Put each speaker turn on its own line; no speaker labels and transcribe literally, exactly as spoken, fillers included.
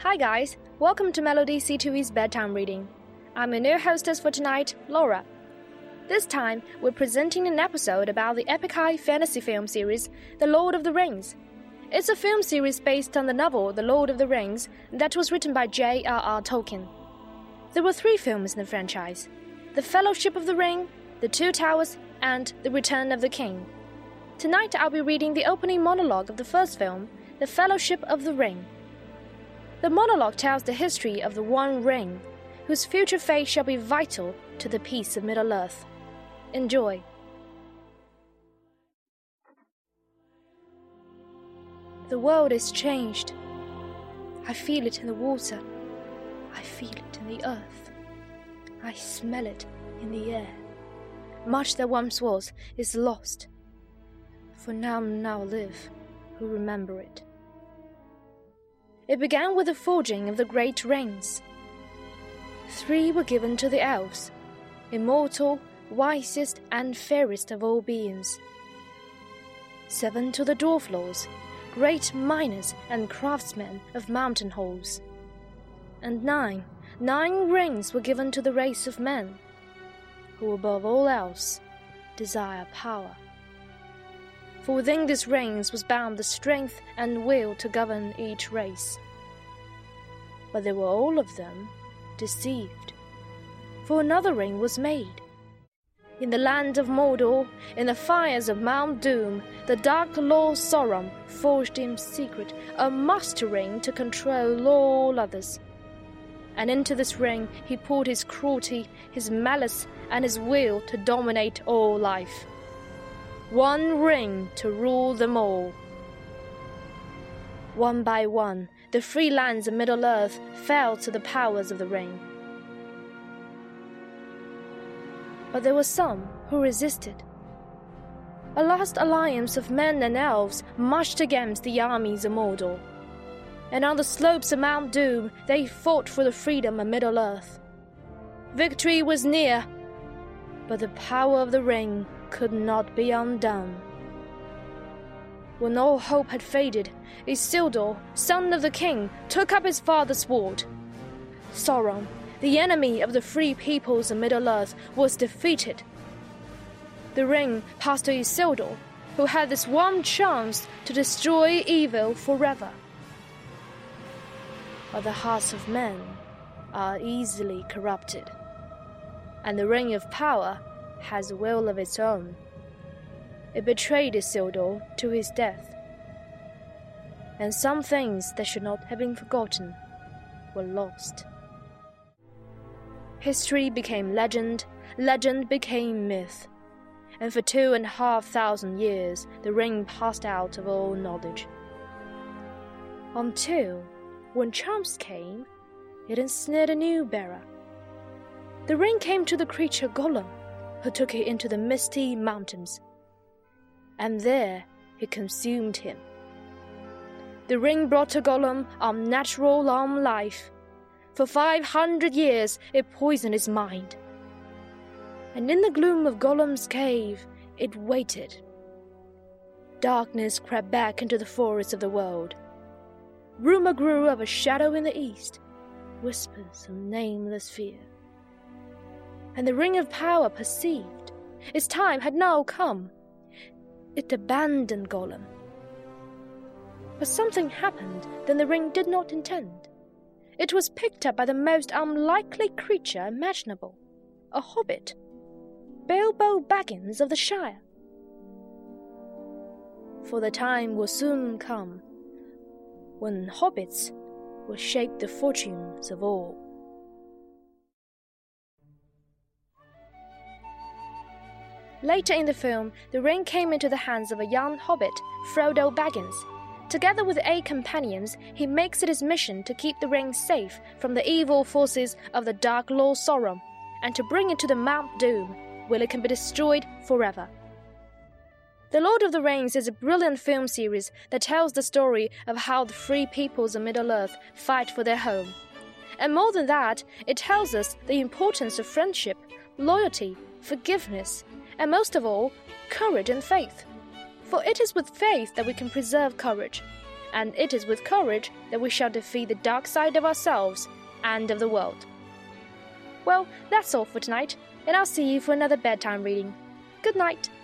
Hi guys, welcome to Melody C two E's bedtime reading. I'm your new hostess for tonight, Laura. This time, we're presenting an episode about the epic high fantasy film series, The Lord of the Rings. It's a film series based on the novel The Lord of the Rings that was written by J R R Tolkien. There were three films in the franchise: The Fellowship of the Ring, The Two Towers, and The Return of the King. Tonight I'll be reading the opening monologue of the first film, The Fellowship of the Ring. The monologue tells the history of the One Ring, whose future fate shall be vital to the peace of Middle-earth. Enjoy. The world is changed. I feel it in the water. I feel it in the earth. I smell it in the air. Much that once was is lost. For now now live who remember it. It began with the forging of the great rings. Three were given to the elves, immortal, wisest and fairest of all beings. Seven to the dwarf lords, great miners and craftsmen of mountain halls. And nine, nine rings were given to the race of men, who above all else desire power. For within these rings was bound the strength and will to govern each race. But they were all of them deceived, for another ring was made. In the land of Mordor, in the fires of Mount Doom, the Dark Lord Sauron forged in secret a master ring to control all others. And into this ring he poured his cruelty, his malice, and his will to dominate all life. One ring to rule them all. One by one, the free lands of Middle-earth fell to the powers of the ring. But there were some who resisted. A last alliance of men and elves marched against the armies of Mordor, and on the slopes of Mount Doom they fought for the freedom of Middle-earth. Victory was near, but the power of the ring could not be undone. When all hope had faded, Isildur, son of the king, took up his father's sword. Sauron, the enemy of the free peoples of Middle-earth, was defeated. The ring passed to Isildur, who had this one chance to destroy evil forever. But the hearts of men are easily corrupted, and the ring of power has a will of its own. It betrayed Isildur to his death, and some things that should not have been forgotten were lost. History became legend, legend became myth, and for two and a half thousand years the ring passed out of all knowledge. Until, when chance came, it ensnared a new bearer. The ring came to the creature Gollum, who took it into the misty mountains, and there it consumed him. The ring brought to Gollum unnatural long life. For five hundred years it poisoned his mind. And in the gloom of Gollum's cave it waited. Darkness crept back into the forests of the world. Rumor grew of a shadow in the east, whispers of nameless fear. And the ring of power perceived its time had now come. It abandoned Gollum. But something happened that the ring did not intend. It was picked up by the most unlikely creature imaginable, a hobbit, Bilbo Baggins of the Shire. For the time will soon come when hobbits will shape the fortunes of all. Later in the film, the ring came into the hands of a young hobbit, Frodo Baggins. Together with eight companions, he makes it his mission to keep the ring safe from the evil forces of the Dark Lord Sauron, and to bring it to the Mount Doom, where it can be destroyed forever. The Lord of the Rings is a brilliant film series that tells the story of how the free peoples of Middle-earth fight for their home. And more than that, it tells us the importance of friendship, loyalty, forgiveness, and most of all, courage and faith. For it is with faith that we can preserve courage, and it is with courage that we shall defeat the dark side of ourselves and of the world. Well, that's all for tonight, and I'll see you for another bedtime reading. Good night.